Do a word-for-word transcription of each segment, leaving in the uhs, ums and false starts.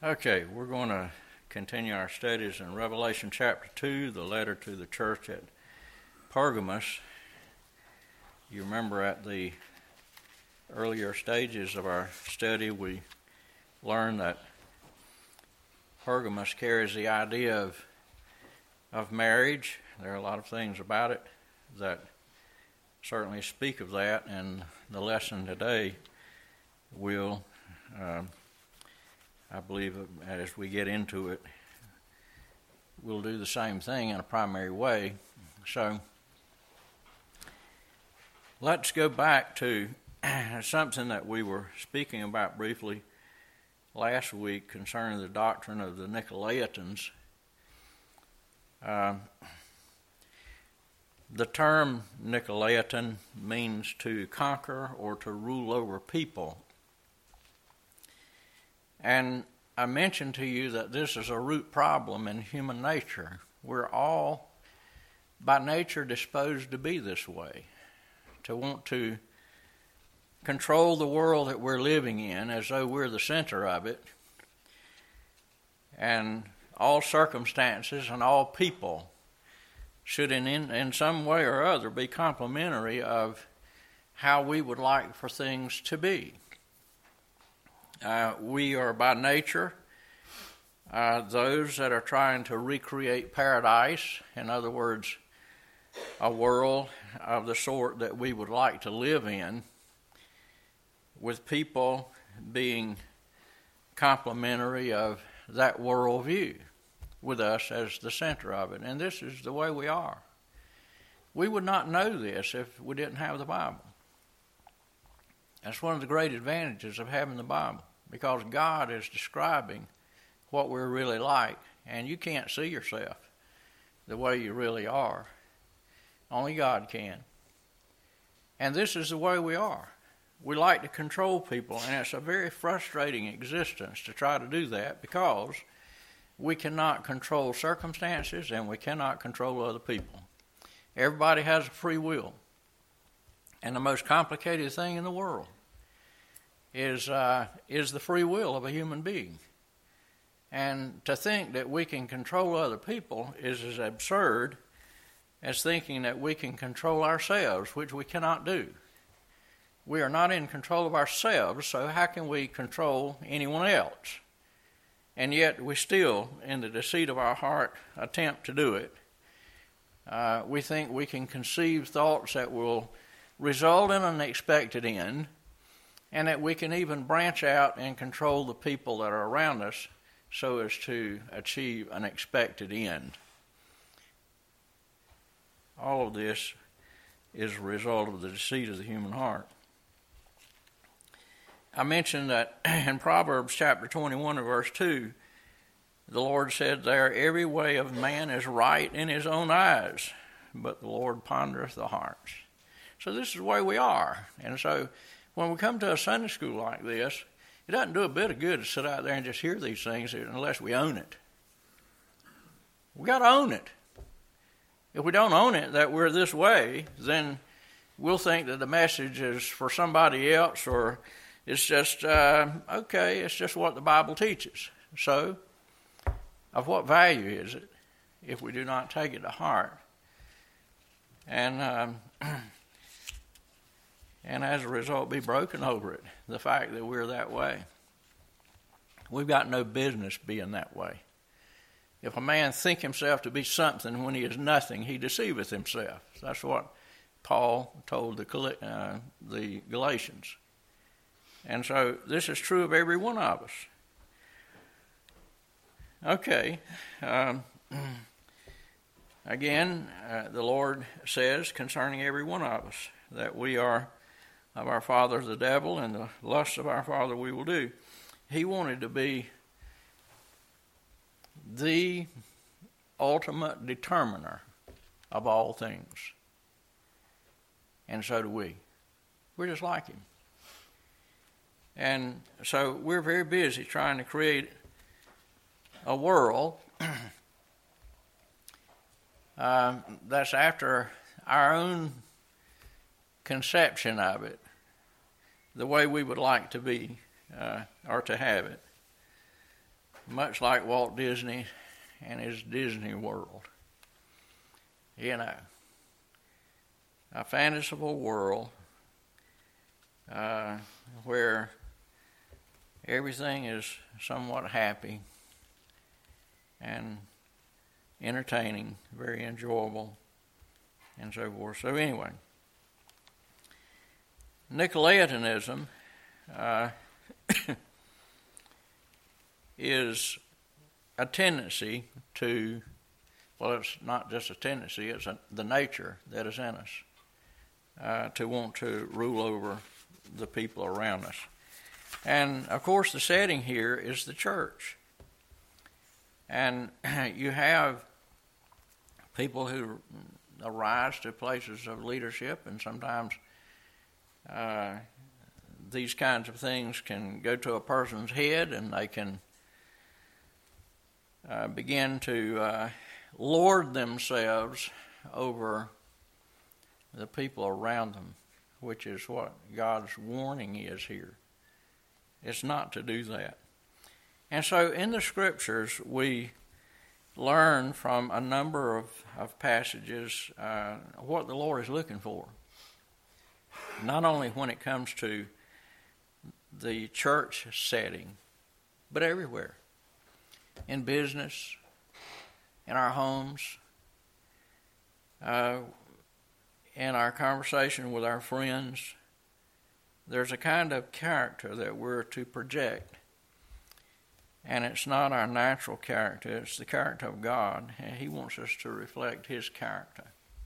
Okay, we're going to continue our studies in Revelation chapter two, the letter to the church at Pergamos. You remember at the earlier stages of our study, we learned that Pergamos carries the idea of, of marriage. There are a lot of things about it that certainly speak of that, and the lesson today will uh, I believe as we get into it, we'll do the same thing in a primary way. So let's go back to something that we were speaking about briefly last week concerning the doctrine of the Nicolaitans. Uh, the term Nicolaitan means to conquer or to rule over people. And I mentioned to you that this is a root problem in human nature. We're all, by nature, disposed to be this way, to want to control the world that we're living in as though we're the center of it, and all circumstances and all people should in, in, in some way or other be complementary of how we would like for things to be. Uh, we are by nature uh, those that are trying to recreate paradise, in other words, a world of the sort that we would like to live in, with people being complementary of that worldview, with us as the center of it. And this is the way we are. We would not know this if we didn't have the Bible. That's one of the great advantages of having the Bible, because God is describing what we're really like, and you can't see yourself the way you really are. Only God can. And this is the way we are. We like to control people, and it's a very frustrating existence to try to do that, because we cannot control circumstances and we cannot control other people. Everybody has a free will. And the most complicated thing in the world is uh, is the free will of a human being. And to think that we can control other people is as absurd as thinking that we can control ourselves, which we cannot do. We are not in control of ourselves, so how can we control anyone else? And yet we still, in the deceit of our heart, attempt to do it. Uh, we think we can conceive thoughts that will result in an expected end, and that we can even branch out and control the people that are around us so as to achieve an expected end. All of this is a result of the deceit of the human heart. I mentioned that in Proverbs chapter twenty-one and verse two, the Lord said there, "Every way of man is right in his own eyes, but the Lord pondereth the hearts." So this is the way we are. And so when we come to a Sunday school like this, it doesn't do a bit of good to sit out there and just hear these things unless we own it. We got to own it. If we don't own it, that we're this way, then we'll think that the message is for somebody else, or it's just, uh, okay, it's just what the Bible teaches. So, of what value is it if we do not take it to heart? And um, and as a result be broken over it, the fact that we're that way. We've got no business being that way. If a man think himself to be something when he is nothing, he deceiveth himself. That's what Paul told the, uh, the Galatians. And so this is true of every one of us. Okay. Um, again, uh, the Lord says concerning every one of us that we are of our father the devil, and the lusts of our father we will do. He wanted to be the ultimate determiner of all things. And so do we. We're just like him. And so we're very busy trying to create a world uh, that's after our own conception of it, the way we would like to be uh, or to have it. much like Walt Disney and his Disney World. You know, a fanciful world uh, where everything is somewhat happy and entertaining, very enjoyable, and so forth. So anyway, Nicolaitan uh, is a tendency to, well, it's not just a tendency, it's a, the nature that is in us, uh, to want to rule over the people around us. And, of course, the setting here is the church. And you have people who arise to places of leadership, and sometimes uh, these kinds of things can go to a person's head, and they can uh, begin to uh, lord themselves over the people around them, which is what God's warning is here. It's not to do that. And so in the Scriptures, we learn from a number of, of passages uh, what the Lord is looking for. Not only when it comes to the church setting, but everywhere. In business, in our homes, uh, in our conversation with our friends, there's a kind of character that we're to project. And it's not our natural character, it's the character of God. And He wants us to reflect His character.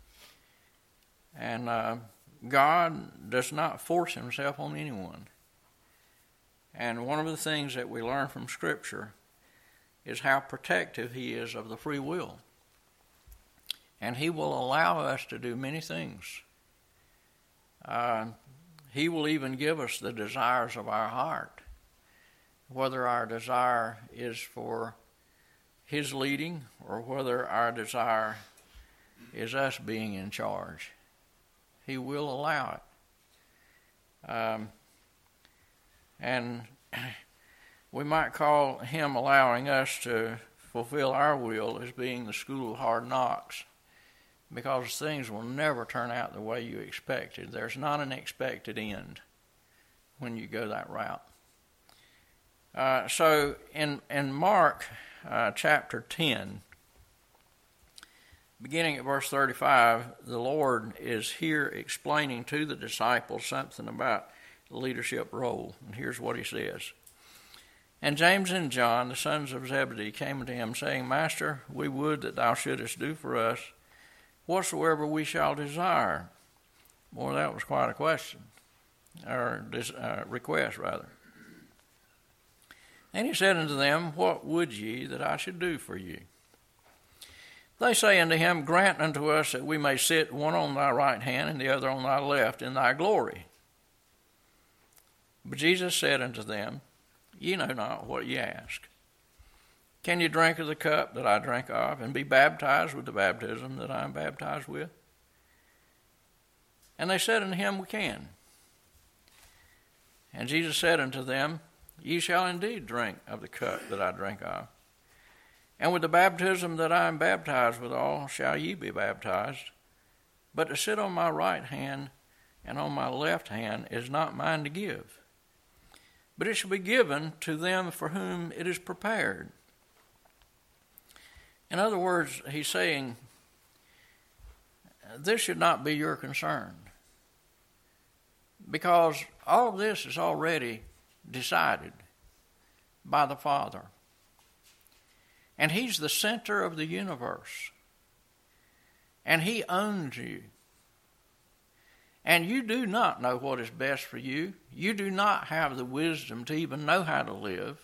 And uh, God does not force Himself on anyone. And one of the things that we learn from Scripture is how protective He is of the free will. And He will allow us to do many things. Uh, he will even give us the desires of our heart. Whether our desire is for His leading or whether our desire is us being in charge, He will allow it. Um, and we might call Him allowing us to fulfill our will as being the school of hard knocks, because things will never turn out the way you expected. There's not an expected end when you go that route. Uh, so in in Mark uh, chapter ten, beginning at verse thirty-five, the Lord is here explaining to the disciples something about the leadership role. And here's what He says. And James and John, the sons of Zebedee, came unto Him, saying, Master, we would that Thou shouldest do for us whatsoever we shall desire. Boy, that was quite a question, or uh, request, rather. And He said unto them, What would ye that I should do for you? They say unto Him, Grant unto us that we may sit one on Thy right hand and the other on Thy left in Thy glory. But Jesus said unto them, Ye know not what ye ask. Can you drink of the cup that I drink of, and be baptized with the baptism that I am baptized with? And they said unto Him, We can. And Jesus said unto them, Ye shall indeed drink of the cup that I drink of. And with the baptism that I am baptized withal shall ye be baptized. But to sit on my right hand and on my left hand is not mine to give, but it shall be given to them for whom it is prepared. In other words, He's saying, this should not be your concern, because all of this is already decided by the Father. And He's the center of the universe. And He owns you. And you do not know what is best for you. You do not have the wisdom to even know how to live.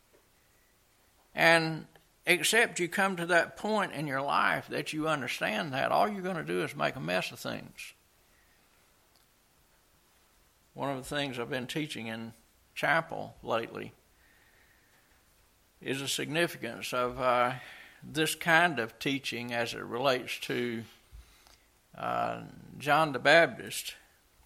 And except you come to that point in your life that you understand that, all you're going to do is make a mess of things. One of the things I've been teaching in chapel lately is the significance of uh, this kind of teaching as it relates to uh, John the Baptist.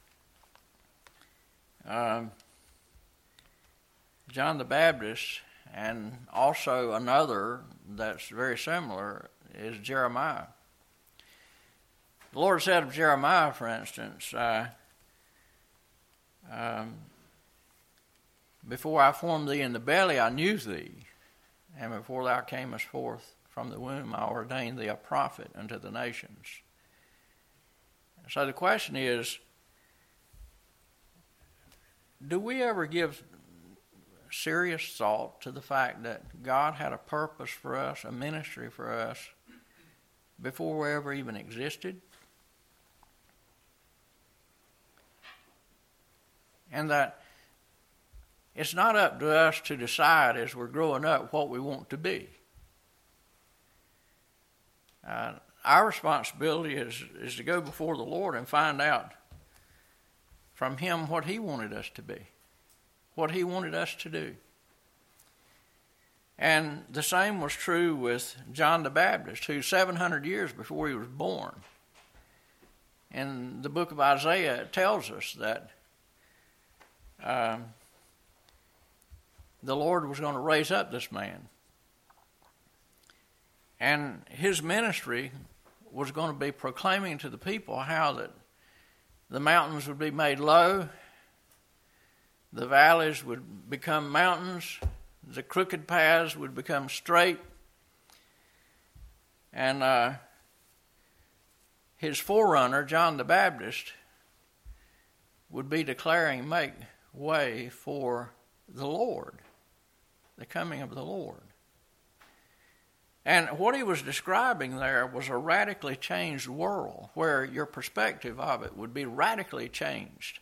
Um, John the Baptist and also another that's very similar is Jeremiah. The Lord said of Jeremiah, for instance, uh, um, before I formed thee in the belly, I knew thee, and before thou camest forth from the womb, I ordained thee a prophet unto the nations. So the question is, do we ever give serious thought to the fact that God had a purpose for us, a ministry for us, before we ever even existed? And that it's not up to us to decide as we're growing up what we want to be. Uh, our responsibility is, is to go before the Lord and find out from Him what He wanted us to be, what He wanted us to do. And the same was true with John the Baptist, who seven hundred years before he was born, in the book of Isaiah, it tells us that um, the Lord was going to raise up this man. And his ministry was going to be proclaiming to the people how that the mountains would be made low, the valleys would become mountains, the crooked paths would become straight. And uh, his forerunner, John the Baptist, would be declaring, make way for the Lord, the coming of the Lord. And what he was describing there was a radically changed world where your perspective of it would be radically changed.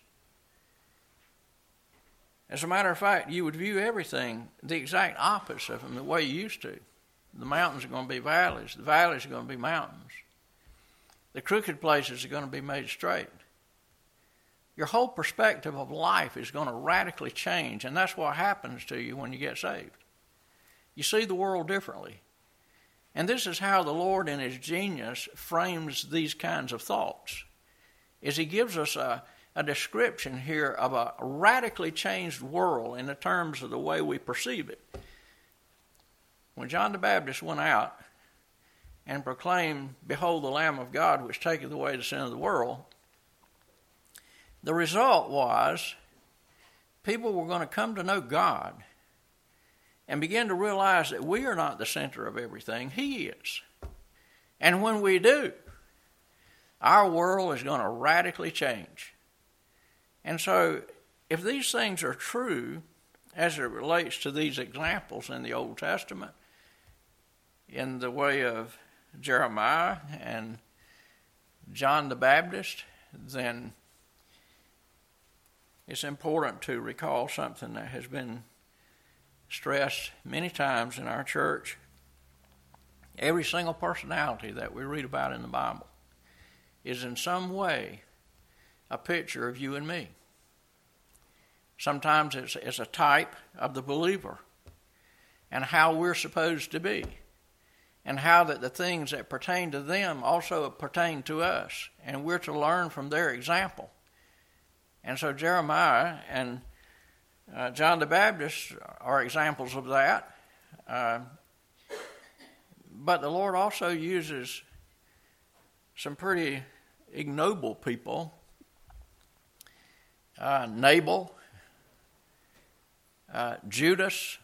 As a matter of fact, you would view everything the exact opposite from the way you used to. The mountains are going to be valleys. The valleys are going to be mountains. The crooked places are going to be made straight. Your whole perspective of life is going to radically change, and that's what happens to you when you get saved. You see the world differently. And this is how the Lord in His genius frames these kinds of thoughts, is He gives us a, a description here of a radically changed world in the terms of the way we perceive it. When John the Baptist went out and proclaimed, "Behold the Lamb of God, which taketh away the sin of the world," the result was people were going to come to know God and begin to realize that we are not the center of everything. He is. And when we do, our world is going to radically change. And so, if these things are true as it relates to these examples in the Old Testament, in the way of Jeremiah and John the Baptist, then it's important to recall something that has been stressed many times in our church. Every single personality that we read about in the Bible is in some way a picture of you and me. Sometimes it's, it's a type of the believer and how we're supposed to be, and how that the things that pertain to them also pertain to us, and we're to learn from their example. And so Jeremiah and uh, John the Baptist are examples of that. Uh, but the Lord also uses some pretty ignoble people. Uh, Nabal, uh, Judas,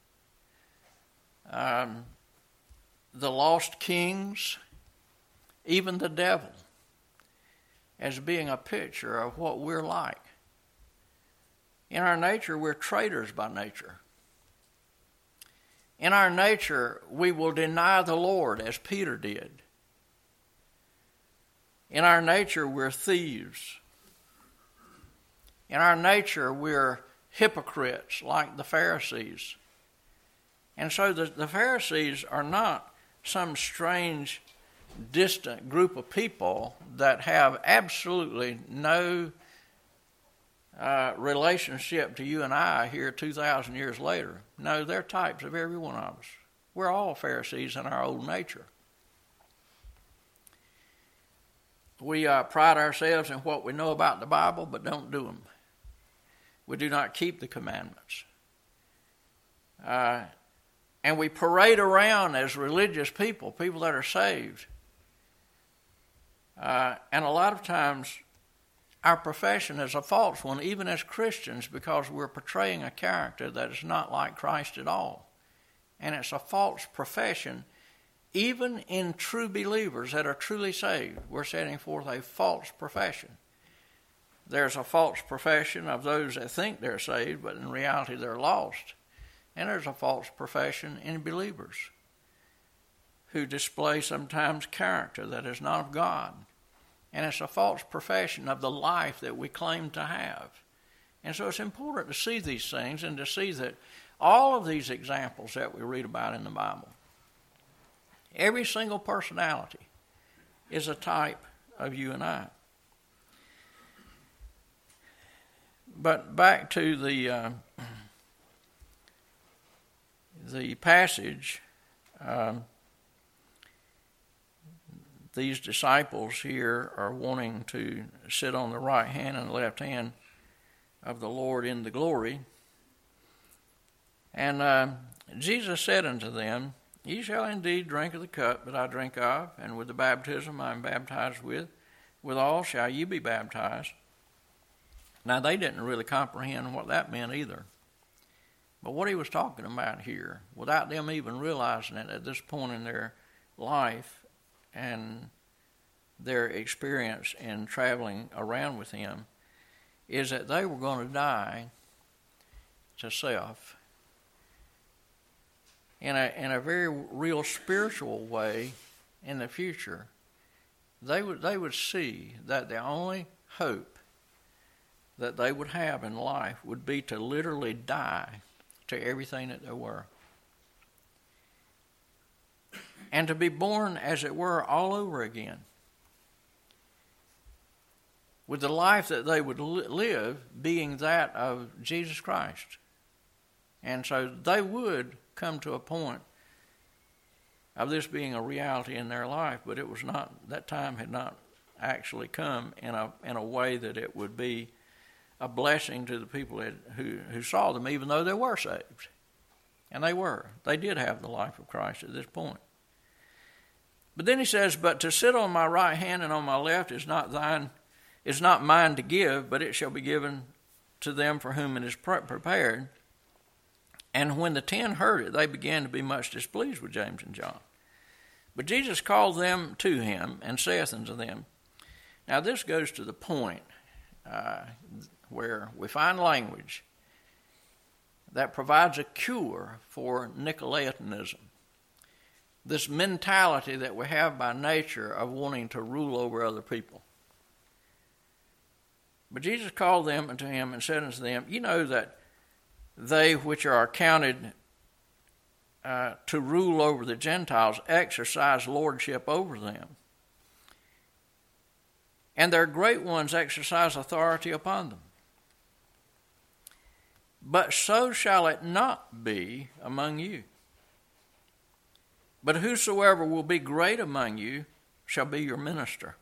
um, the lost kings, even the devil, as being a picture of what we're like. In our nature, we're traitors by nature. In our nature, we will deny the Lord as Peter did. In our nature, we're thieves. In our nature, we're hypocrites like the Pharisees. And so the, the Pharisees are not some strange, distant group of people that have absolutely no uh, relationship to you and I here two thousand years later. No, they're types of every one of us. We're all Pharisees in our old nature. We uh, pride ourselves in what we know about the Bible, but don't do them. We do not keep the commandments. Uh, and we parade around as religious people, people that are saved. Uh, and a lot of times our profession is a false one, even as Christians, because we're portraying a character that is not like Christ at all. And it's a false profession. Even in true believers that are truly saved, we're setting forth a false profession. There's a false profession of those that think they're saved, but in reality they're lost. And there's a false profession in believers who display sometimes character that is not of God. And it's a false profession of the life that we claim to have. And so it's important to see these things and to see that all of these examples that we read about in the Bible, every single personality is a type of you and I. But back to the uh, the passage, um, these disciples here are wanting to sit on the right hand and the left hand of the Lord in the glory. And uh, Jesus said unto them, Ye shall indeed drink of the cup that I drink of, and with the baptism I am baptized with, withal shall ye be baptized. Now, they didn't really comprehend what that meant either. But what he was talking about here, without them even realizing it at this point in their life and their experience in traveling around with him, is that they were going to die to self in a, in a very real spiritual way in the future. They would, they would see that the only hope that they would have in life would be to literally die to everything that they were. And to be born, as it were, all over again. With the life that they would live being that of Jesus Christ. And so they would come to a point of this being a reality in their life, but it was not, that time had not actually come in a in a way that it would be a blessing to the people that, who, who saw them, even though they were saved. And they were. They did have the life of Christ at this point. But then he says, But to sit on my right hand and on my left is not thine, is not mine to give, but it shall be given to them for whom it is pre- prepared. And when the ten heard it, they began to be much displeased with James and John. But Jesus called them to him, and saith unto them, Now this goes to the point uh, where we find language that provides a cure for Nicolaitanism, this mentality that we have by nature of wanting to rule over other people. But Jesus called them unto him and said unto them, You know that they which are accounted uh, to rule over the Gentiles exercise lordship over them, and their great ones exercise authority upon them. But so shall it not be among you. But whosoever will be great among you shall be your minister.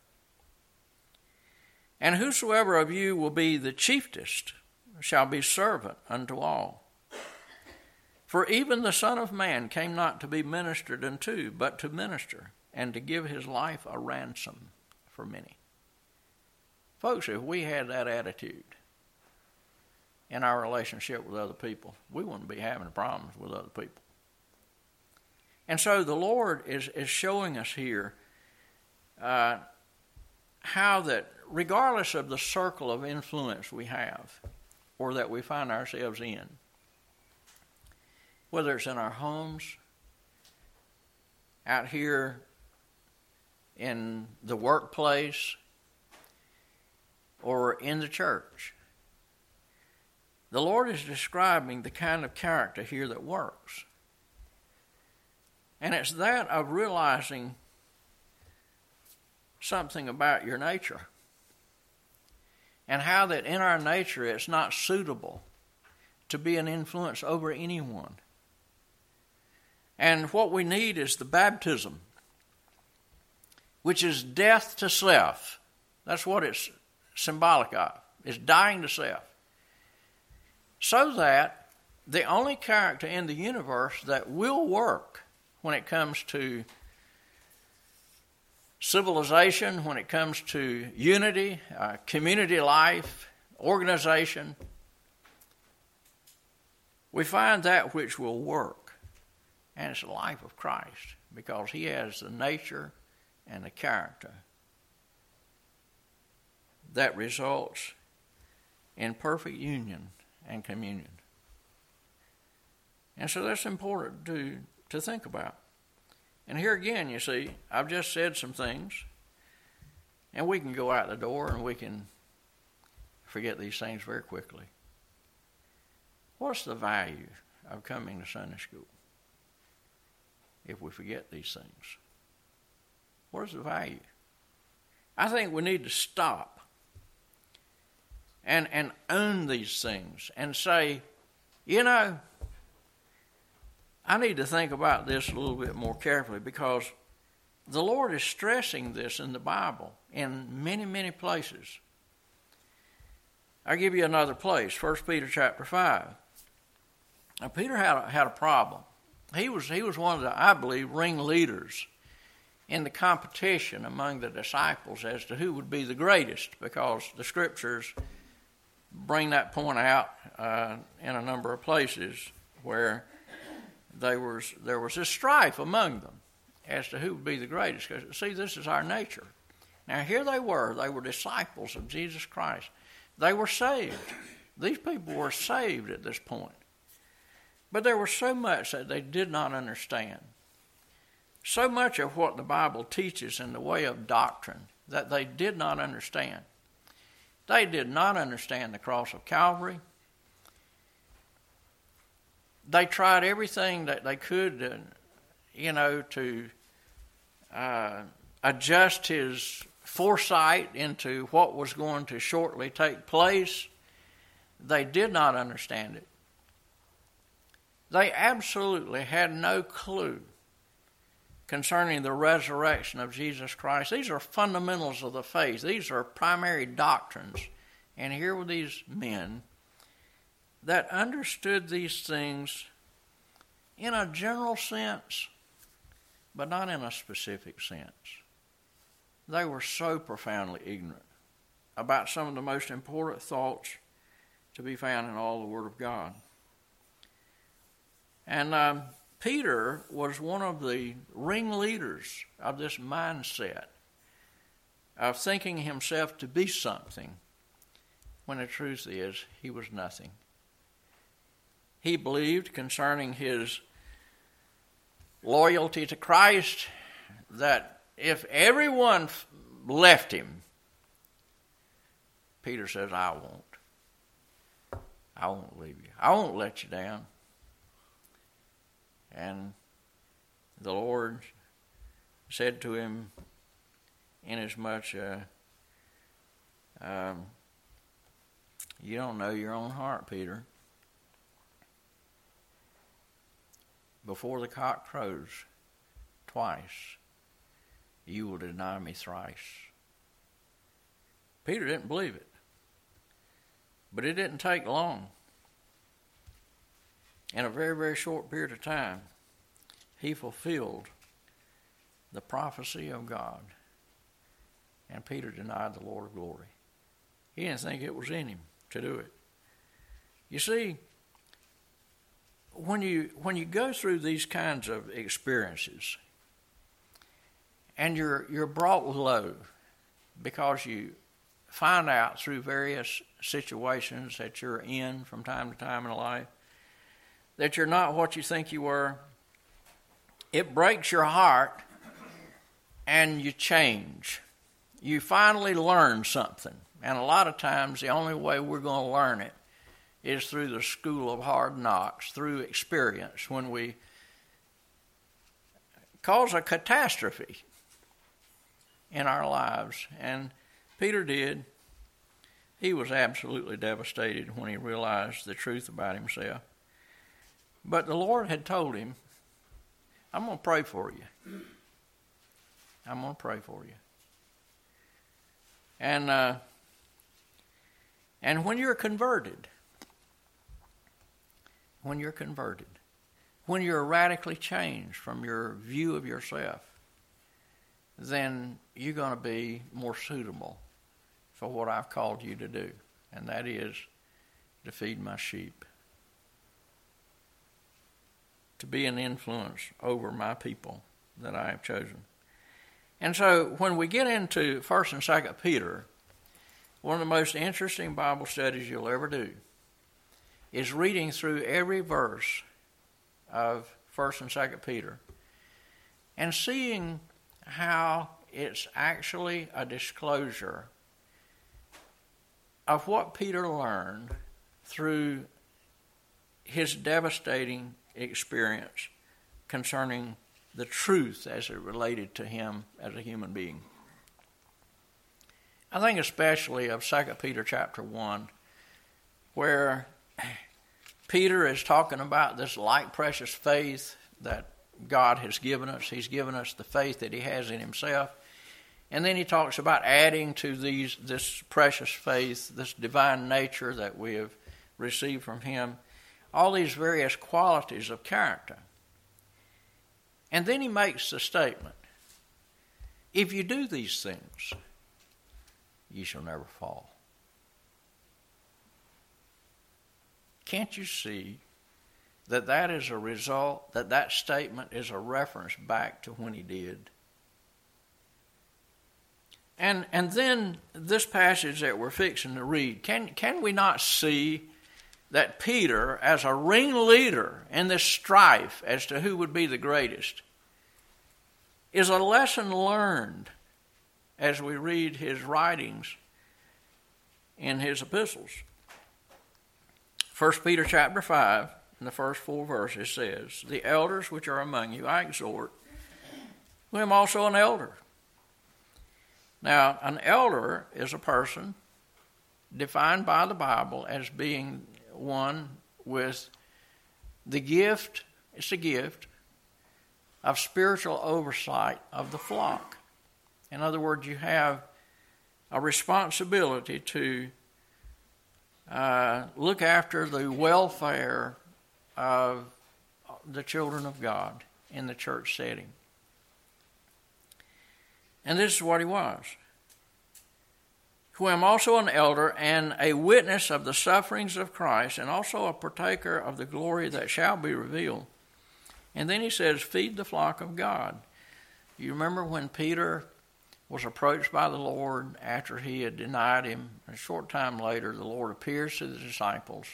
And whosoever of you will be the chiefest shall be servant unto all. For even the Son of Man came not to be ministered unto, but to minister, and to give his life a ransom for many. Folks, if we had that attitude in our relationship with other people, we wouldn't be having problems with other people. And so the Lord is, is showing us here uh, how that regardless of the circle of influence we have or that we find ourselves in, whether it's in our homes, out here in the workplace, or in the church, the Lord is describing the kind of character here that works. And it's that of realizing something about your nature. And how that in our nature it's not suitable to be an influence over anyone. And what we need is the baptism, which is death to self. That's what it's symbolic of. It's dying to self. So that the only character in the universe that will work when it comes to civilization, when it comes to unity, uh, community life, organization, we find that which will work, and it's the life of Christ, because he has the nature and the character that results in perfect union and communion. And so that's important to, to think about. And here again, you see, I've just said some things, and we can go out the door and we can forget these things very quickly. What's the value of coming to Sunday school if we forget these things? What is the value? I think we need to stop and, and own these things and say, you know, I need to think about this a little bit more carefully, because the Lord is stressing this in the Bible in many, many places. I'll give you another place, First Peter chapter five. Now, Peter had a, had a problem. He was, he was one of the, I believe, ringleaders in the competition among the disciples as to who would be the greatest, because the Scriptures bring that point out uh, in a number of places where There was there was a strife among them as to who would be the greatest. Because, see, this is our nature. Now, here they were. They were disciples of Jesus Christ. They were saved. These people were saved at this point. But there was so much that they did not understand. So much of what the Bible teaches in the way of doctrine that they did not understand. They did not understand the cross of Calvary. They tried everything that they could, uh, you know, to uh, adjust his foresight into what was going to shortly take place. They did not understand it. They absolutely had no clue concerning the resurrection of Jesus Christ. These are fundamentals of the faith. These are primary doctrines. And here were these men that understood these things in a general sense, but not in a specific sense. They were so profoundly ignorant about some of the most important thoughts to be found in all the Word of God. And um, Peter was one of the ringleaders of this mindset of thinking himself to be something, when the truth is he was nothing. He believed concerning his loyalty to Christ that if everyone left him, Peter says, I won't. I won't leave you. I won't let you down. And the Lord said to him, inasmuch, uh, um, you don't know your own heart, Peter. Before the cock crows twice, you will deny me thrice. Peter didn't believe it. But it didn't take long. In a very, very short period of time, he fulfilled the prophecy of God. And Peter denied the Lord of glory. He didn't think it was in him to do it. You see, when you when you go through these kinds of experiences, and you're you're brought low because you find out through various situations that you're in from time to time in life that you're not what you think you were, it breaks your heart and you change. You finally learn something. And a lot of times the only way we're going to learn it is through the school of hard knocks, through experience, when we cause a catastrophe in our lives. And Peter did. He was absolutely devastated when he realized the truth about himself. But the Lord had told him, I'm going to pray for you. I'm going to pray for you. And uh, and when you're converted, when you're converted, when you're radically changed from your view of yourself, then you're going to be more suitable for what I've called you to do, and that is to feed my sheep, to be an influence over my people that I have chosen. And so when we get into First and Second Peter, one of the most interesting Bible studies you'll ever do is reading through every verse of First and Second Peter and seeing how it's actually a disclosure of what Peter learned through his devastating experience concerning the truth as it related to him as a human being. I think especially of Second Peter chapter one, where Peter is talking about this like precious faith that God has given us. He's given us the faith that he has in himself. And then he talks about adding to these this precious faith, this divine nature that we have received from him, all these various qualities of character. And then he makes the statement, if you do these things, ye shall never fall. Can't you see that that is a result, that that statement is a reference back to when he did? And and then this passage that we're fixing to read, can can we not see that Peter, as a ringleader in this strife as to who would be the greatest, is a lesson learned as we read his writings in his epistles. First Peter chapter five, in the first four verses says, the elders which are among you I exhort, who am also an elder. Now, an elder is a person defined by the Bible as being one with the gift, it's a gift, of spiritual oversight of the flock. In other words, you have a responsibility to uh, look after the welfare of the children of God in the church setting. And this is what he was. Who am also an elder and a witness of the sufferings of Christ, and also a partaker of the glory that shall be revealed. And then he says, feed the flock of God. You remember when Peter was approached by the Lord after he had denied him? A short time later, the Lord appears to the disciples.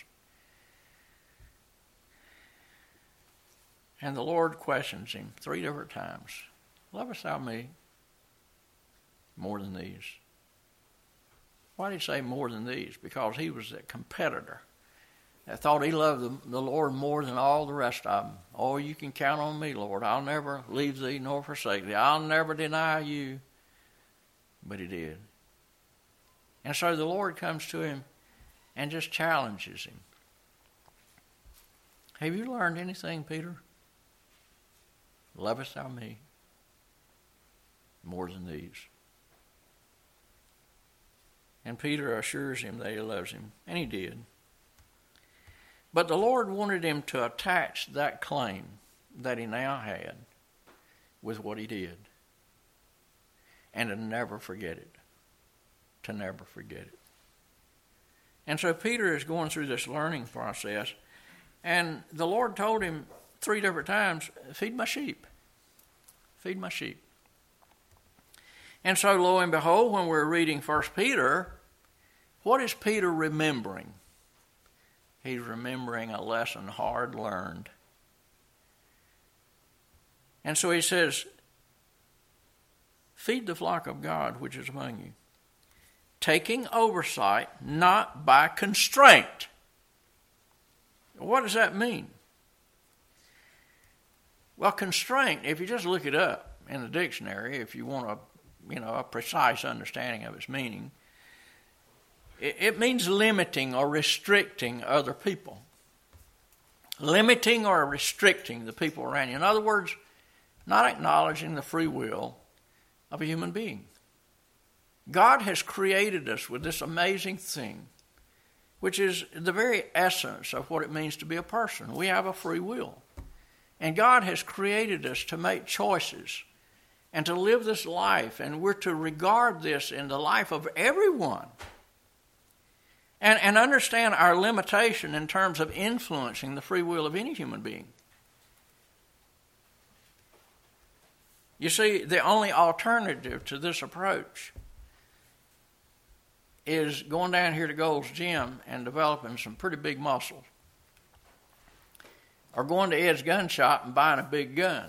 And the Lord questions him three different times. Lovest thou me more than these? Why did he say more than these? Because he was a competitor that thought he loved the, the Lord more than all the rest of them. Oh, you can count on me, Lord. I'll never leave thee nor forsake thee. I'll never deny you. But he did. And so the Lord comes to him and just challenges him. Have you learned anything, Peter? Lovest thou me more than these? And Peter assures him that he loves him, and he did. But the Lord wanted him to attach that claim that he now had with what he did, and to never forget it, to never forget it. And so Peter is going through this learning process, and the Lord told him three different times, feed my sheep, feed my sheep. And so, lo and behold, when we're reading First Peter, what is Peter remembering? He's remembering a lesson hard learned. And so he says, feed the flock of God which is among you, taking oversight, not by constraint. What does that mean? Well, constraint, if you just look it up in the dictionary, if you want a you know, a precise understanding of its meaning, it, it means limiting or restricting other people. Limiting or restricting the people around you. In other words, not acknowledging the free will of a human being. God has created us with this amazing thing which is the very essence of what it means to be a person. We have a free will. And God has created us to make choices and to live this life, and we're to regard this in the life of everyone. And, and understand our limitation in terms of influencing the free will of any human being. You see, the only alternative to this approach is going down here to Gold's Gym and developing some pretty big muscles. Or going to Ed's gun shop and buying a big gun.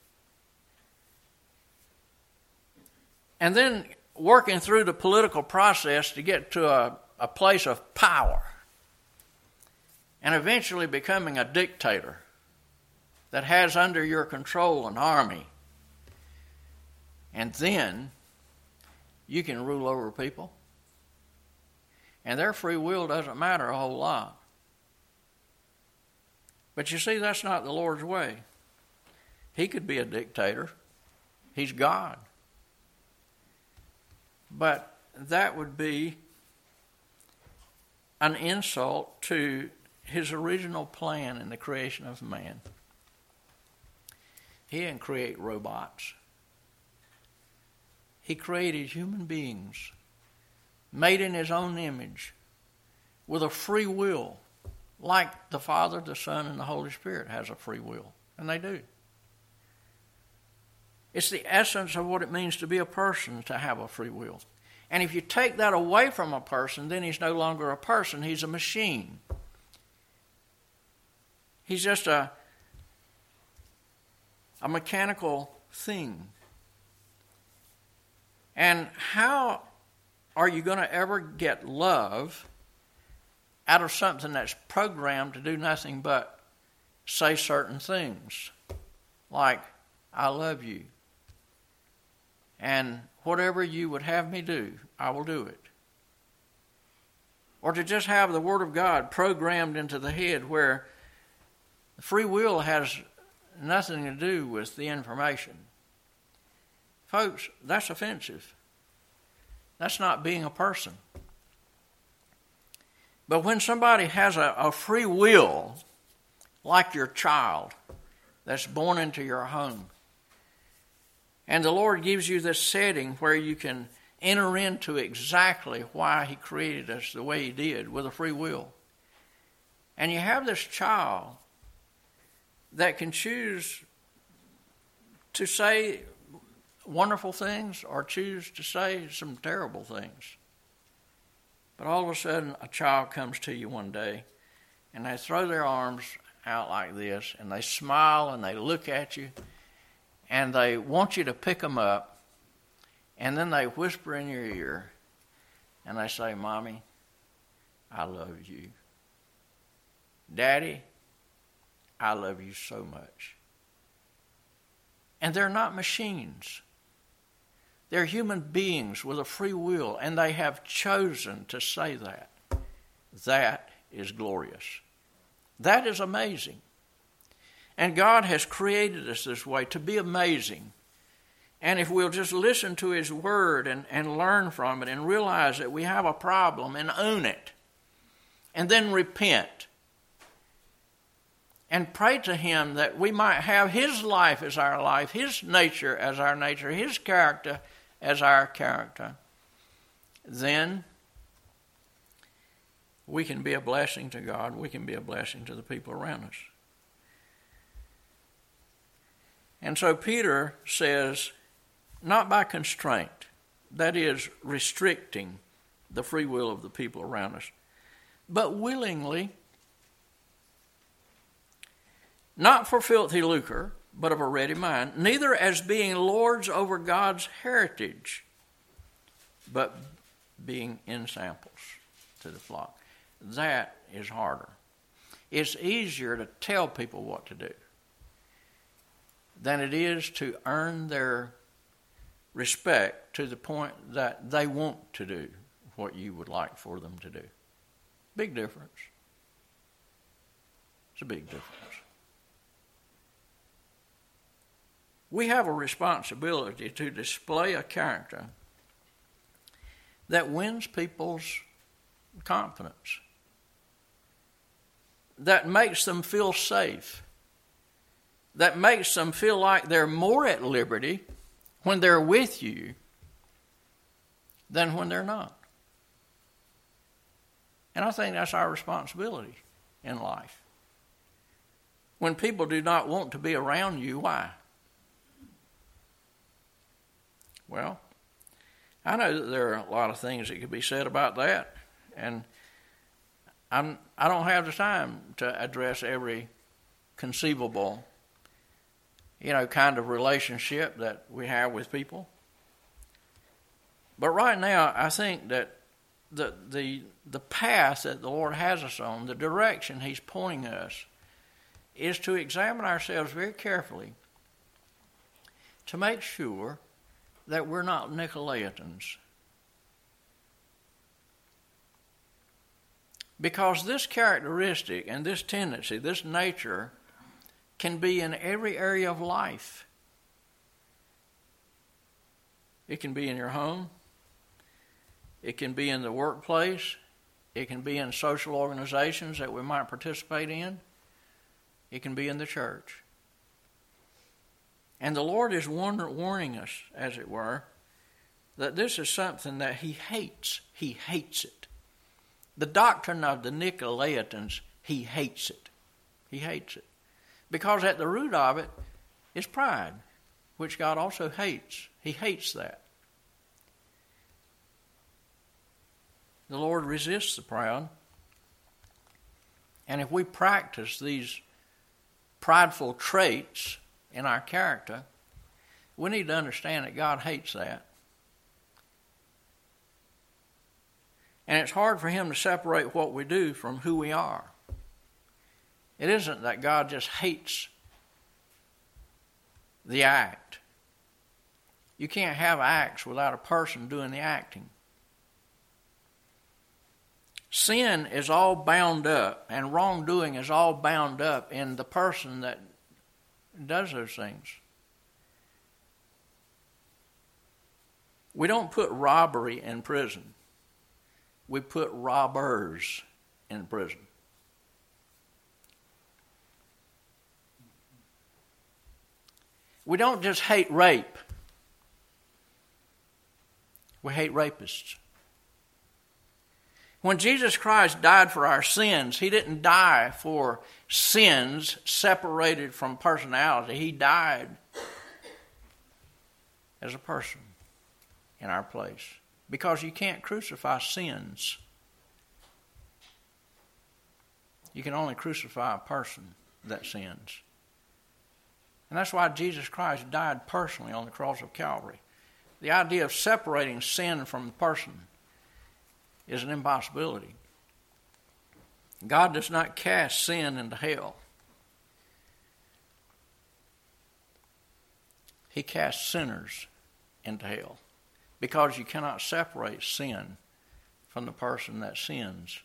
And then working through the political process to get to a, a place of power. And eventually becoming a dictator that has under your control an army. And then you can rule over people. And their free will doesn't matter a whole lot. But you see, that's not the Lord's way. He could be a dictator. He's God. But that would be an insult to his original plan in the creation of man. He didn't create robots. He created human beings made in his own image with a free will. Like the Father, the Son, and the Holy Spirit has a free will. And they do. It's the essence of what it means to be a person, to have a free will. And if you take that away from a person, then he's no longer a person. He's a machine. He's just a, a mechanical thing. And how are you going to ever get love out of something that's programmed to do nothing but say certain things? Like, I love you. And whatever you would have me do, I will do it. Or to just have the Word of God programmed into the head where free will has nothing to do with the information. Folks, that's offensive. That's not being a person. But when somebody has a, a free will, like your child that's born into your home, and the Lord gives you this setting where you can enter into exactly why He created us the way He did with a free will. And you have this child that can choose to say wonderful things or choose to say some terrible things. But all of a sudden, a child comes to you one day, and they throw their arms out like this, and they smile, and they look at you, and they want you to pick them up, and then they whisper in your ear, and they say, Mommy, I love you. Daddy, I love you so much. And they're not machines. They're human beings with a free will, and they have chosen to say that. That is glorious. That is amazing. And God has created us this way to be amazing. And if we'll just listen to His Word and, and learn from it and realize that we have a problem and own it, and then repent, and pray to Him that we might have His life as our life, His nature as our nature, His character as our character, then we can be a blessing to God. We can be a blessing to the people around us. And so Peter says, not by constraint, that is, restricting the free will of the people around us, but willingly, not for filthy lucre, but of a ready mind, neither as being lords over God's heritage, but being ensamples to the flock. That is harder. It's easier to tell people what to do than it is to earn their respect to the point that they want to do what you would like for them to do. Big difference. It's a big difference. We have a responsibility to display a character that wins people's confidence. that makes them feel safe, that makes them feel like they're more at liberty when they're with you than when they're not. And I think that's our responsibility in life. When people do not want to be around you, why? Well, I know that there are a lot of things that could be said about that, and I'm, I don't have the time to address every conceivable, you know, kind of relationship that we have with people. But right now, I think that the the the path that the Lord has us on, the direction He's pointing us, is to examine ourselves very carefully to make sure that we're not Nicolaitans. Because this characteristic and this tendency, this nature, can be in every area of life. It can be in your home. It can be in the workplace. It can be in social organizations that we might participate in. It can be in the church. And the Lord is warning us, as it were, that this is something that He hates. He hates it. The doctrine of the Nicolaitans, He hates it. He hates it. Because at the root of it is pride, which God also hates. He hates that. The Lord resists the proud. And if we practice these prideful traits in our character, we need to understand that God hates that. And it's hard for Him to separate what we do from who we are. It isn't that God just hates the act. You can't have acts without a person doing the acting. Sin is all bound up, and wrongdoing is all bound up in the person that does those things. We don't put robbery in prison. We put robbers in prison. We don't just hate rape. We hate rapists. When Jesus Christ died for our sins, He didn't die for sins separated from personality. He died as a person in our place. Because you can't crucify sins. You can only crucify a person that sins. And that's why Jesus Christ died personally on the cross of Calvary. The idea of separating sin from the person is an impossibility. God does not cast sin into hell. He casts sinners into hell. Because you cannot separate sin from the person that sins.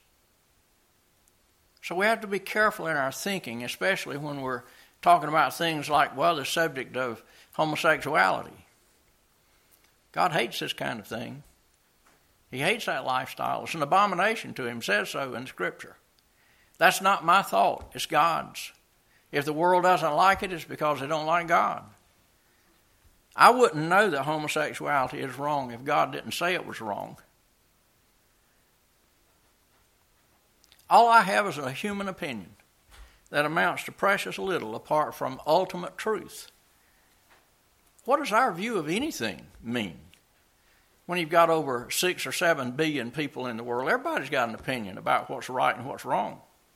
So we have to be careful in our thinking, especially when we're talking about things like, well, the subject of homosexuality. God hates this kind of thing. He hates that lifestyle. It's an abomination to Him. It says so in Scripture. That's not my thought. It's God's. If the world doesn't like it, it's because they don't like God. I wouldn't know that homosexuality is wrong if God didn't say it was wrong. All I have is a human opinion that amounts to precious little apart from ultimate truth. What does our view of anything mean? When you've got over six or seven billion people in the world, everybody's got an opinion about what's right and what's wrong.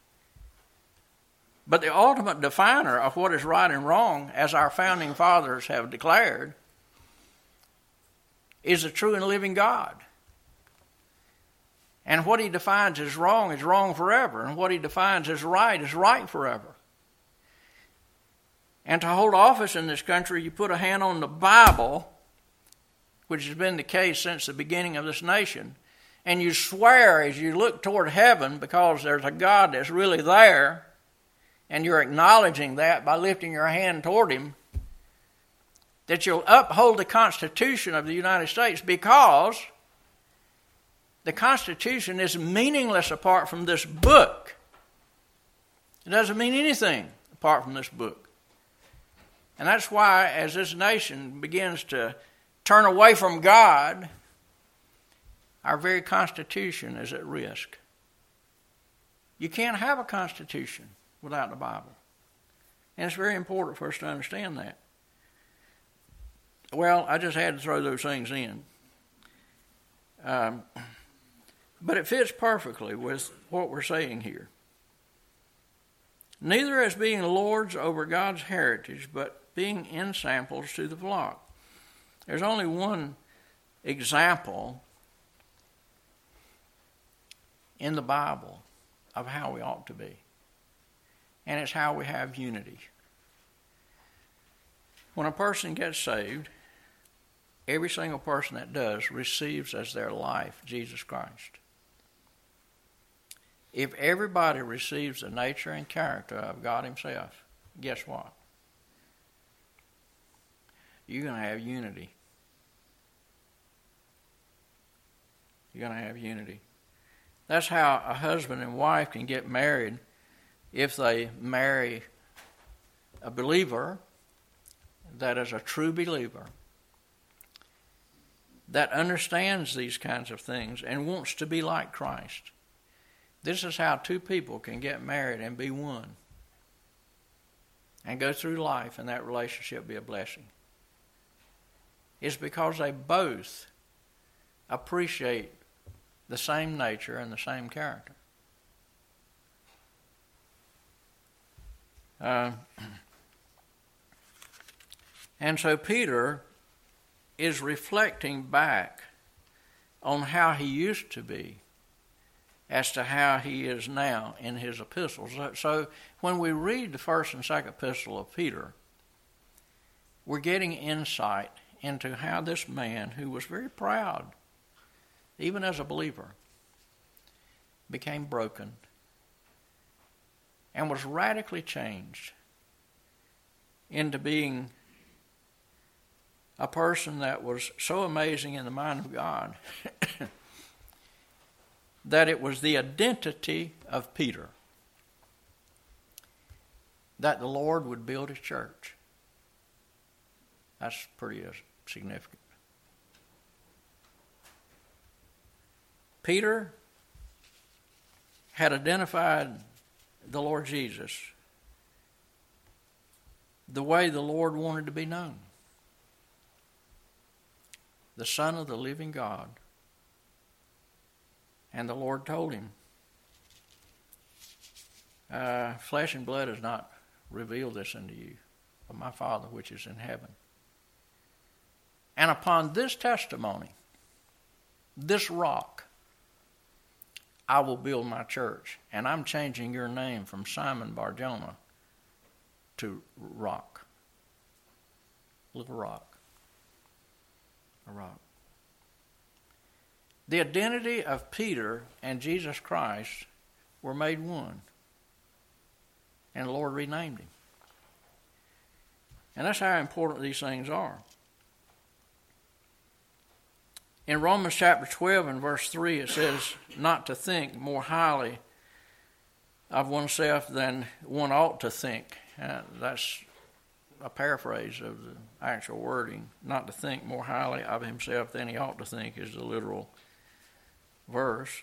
But the ultimate definer of what is right and wrong, as our founding fathers have declared, is the true and living God. And what He defines as wrong is wrong forever, and what He defines as right is right forever. And to hold office in this country, you put a hand on the Bible, which has been the case since the beginning of this nation, and you swear as you look toward heaven, because there's a God that's really there, and you're acknowledging that by lifting your hand toward Him, that you'll uphold the Constitution of the United States, because the Constitution is meaningless apart from this book. It doesn't mean anything apart from this book. And that's why, as this nation begins to turn away from God, our very Constitution is at risk. You can't have a Constitution without the Bible. And it's very important for us to understand that. Well, I just had to throw those things in. Um, but it fits perfectly with what we're saying here. Neither as being lords over God's heritage, but being ensamples to the flock. There's only one example in the Bible of how we ought to be. And it's how we have unity. When a person gets saved, every single person that does receives as their life Jesus Christ. If everybody receives the nature and character of God himself, guess what? You're going to have unity. You're going to have unity. That's how a husband and wife can get married if they marry a believer that is a true believer, that understands these kinds of things and wants to be like Christ. This is how two people can get married and be one and go through life and that relationship be a blessing. It's because they both appreciate the same nature and the same character. Uh, and so Peter is reflecting back on how he used to be as to how he is now in his epistles. So when we read the first and second epistle of Peter, we're getting insight into how this man, who was very proud, even as a believer, became broken and was radically changed into being a person that was so amazing in the mind of God that it was the identity of Peter that the Lord would build his church. That's pretty significant. Peter had identified the Lord Jesus the way the Lord wanted to be known. The Son of the living God. And the Lord told him, uh, flesh and blood has not revealed this unto you, but my Father which is in heaven. And upon this testimony, this rock, I will build my church. And I'm changing your name from Simon Bar-Jonah to Rock. Little rock. A rock. The identity of Peter and Jesus Christ were made one. And the Lord renamed him. And that's how important these things are. In Romans chapter twelve and verse three, it says, not to think more highly of oneself than one ought to think. Uh, that's a paraphrase of the actual wording. Not to think more highly of himself than he ought to think is the literal verse.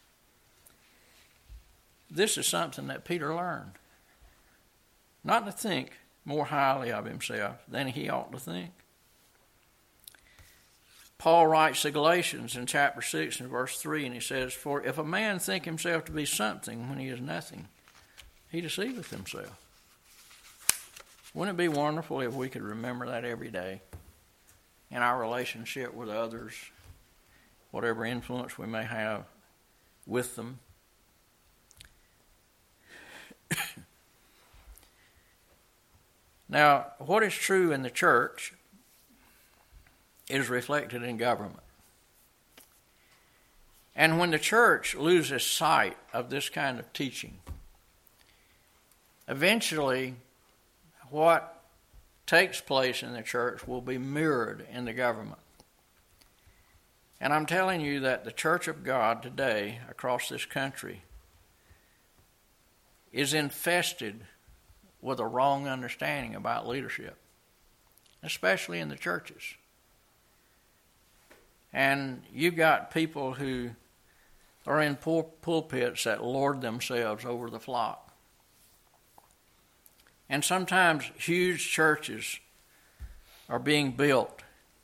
This is something that Peter learned. Not to think more highly of himself than he ought to think. Paul writes to Galatians in chapter six and verse three, and he says, for if a man think himself to be something when he is nothing, he deceiveth himself. Wouldn't it be wonderful if we could remember that every day in our relationship with others, whatever influence we may have with them? Now, what is true in the church is reflected in government. And when the church loses sight of this kind of teaching, eventually what takes place in the church will be mirrored in the government. And I'm telling you that the church of God today across this country is infested with a wrong understanding about leadership, especially in the churches. And you've got people who are in pul- pulpits that lord themselves over the flock. And sometimes huge churches are being built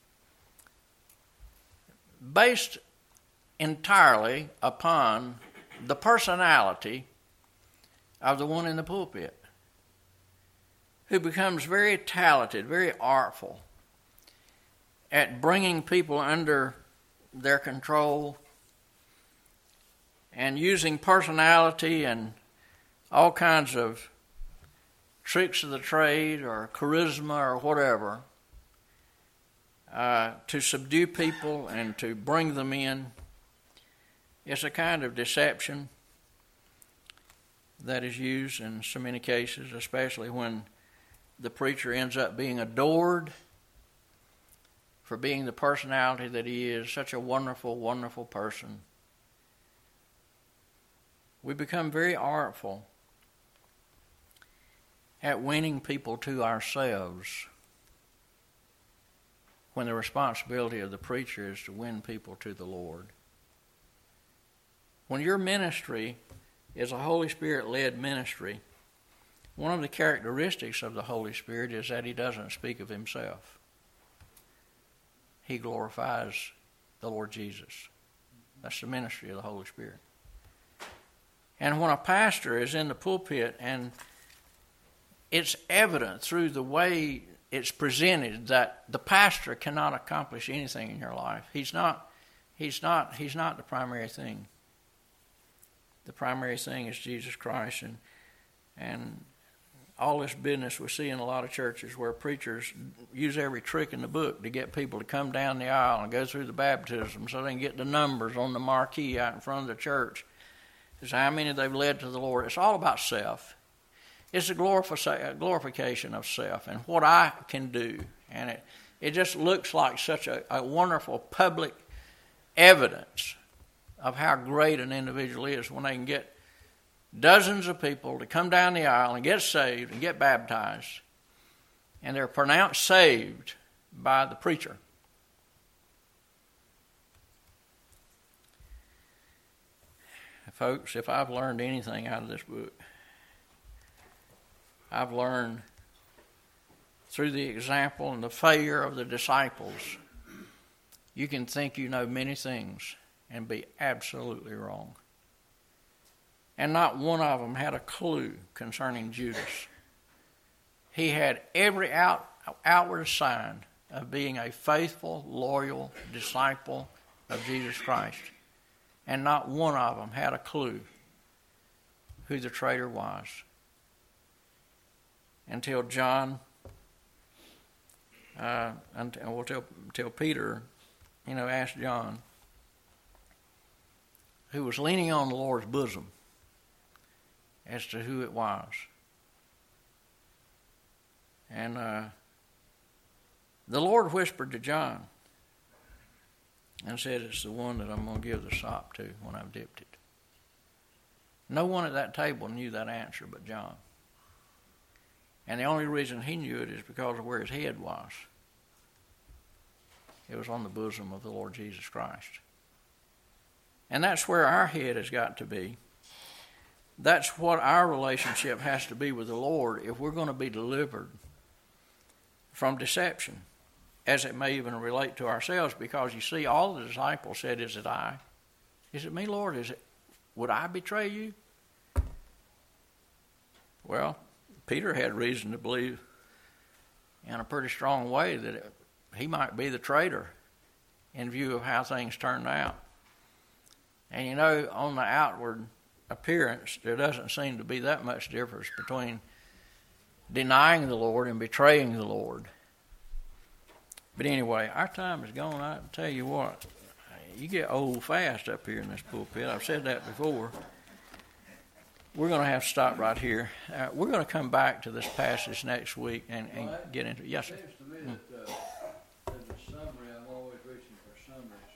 based entirely upon the personality of the one in the pulpit, who becomes very talented, very artful at bringing people under their control and using personality and all kinds of tricks of the trade or charisma or whatever uh, to subdue people and to bring them in. It's a kind of deception that is used in so many cases, especially when the preacher ends up being adored for being the personality that he is, such a wonderful, wonderful person. We become very artful at winning people to ourselves when the responsibility of the preacher is to win people to the Lord. When your ministry is a Holy Spirit-led ministry, one of the characteristics of the Holy Spirit is that he doesn't speak of himself. He glorifies the Lord Jesus. That's the ministry of the Holy Spirit. And when a pastor is in the pulpit and it's evident through the way it's presented that the pastor cannot accomplish anything in your life, he's not, he's not, he's not the primary thing. The primary thing is Jesus Christ, and and all this business we see in a lot of churches where preachers use every trick in the book to get people to come down the aisle and go through the baptism so they can get the numbers on the marquee out in front of the church. It's how many they've led to the Lord. It's all about self. It's a glorification of self and what I can do. And it, it just looks like such a, a wonderful public evidence of how great an individual is when they can get dozens of people to come down the aisle and get saved and get baptized, and they're pronounced saved by the preacher. Folks, if I've learned anything out of this book, I've learned through the example and the failure of the disciples, you can think you know many things and be absolutely wrong. And not one of them had a clue concerning Judas. He had every out, outward sign of being a faithful, loyal disciple of Jesus Christ. And not one of them had a clue who the traitor was. Until John, uh, until, until, until Peter, you know, asked John, who was leaning on the Lord's bosom, as to who it was. And uh, the Lord whispered to John and said, it's the one that I'm going to give the sop to when I've dipped it. No one at that table knew that answer but John. And the only reason he knew it is because of where his head was. It was on the bosom of the Lord Jesus Christ. And that's where our head has got to be. That's what our relationship has to be with the Lord if we're going to be delivered from deception, as it may even relate to ourselves, because you see, all the disciples said, is it I? Is it me, Lord? Is it, would I betray you? Well, Peter had reason to believe in a pretty strong way that it, he might be the traitor in view of how things turned out. And you know, on the outward appearance, there doesn't seem to be that much difference between denying the Lord and betraying the Lord. But anyway, our time is gone. I tell you what, you get old fast up here in this pulpit. I've said that before. We're going to have to stop right here. Uh, we're going to come back to this passage next week and, and well, get into it. Yes, sir. It seems to me mm. that uh, as a summary, I'm always reaching for summaries.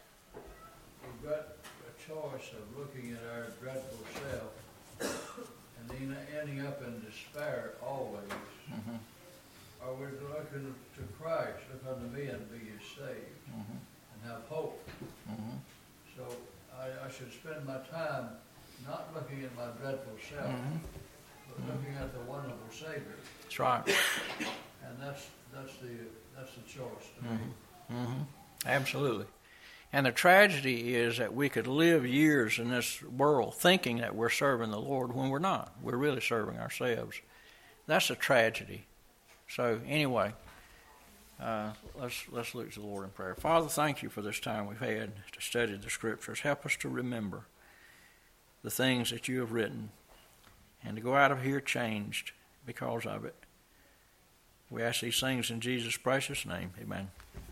We've got a choice of looking at our dreadful self and then ending up in despair always. Mm-hmm. Are we looking to Christ, look unto me and be ye saved, Mm-hmm. and have hope? Mm-hmm. So I, I should spend my time not looking at my dreadful self, Mm-hmm. but looking at the wonderful Savior. That's right. And that's that's the that's the choice to me. Mm-hmm. Mm-hmm. Absolutely. And the tragedy is that we could live years in this world thinking that we're serving the Lord when we're not. We're really serving ourselves. That's a tragedy. So anyway, uh, let's let's look to the Lord in prayer. Father, thank you for this time we've had to study the Scriptures. Help us to remember the things that you have written and to go out of here changed because of it. We ask these things in Jesus' precious name. Amen.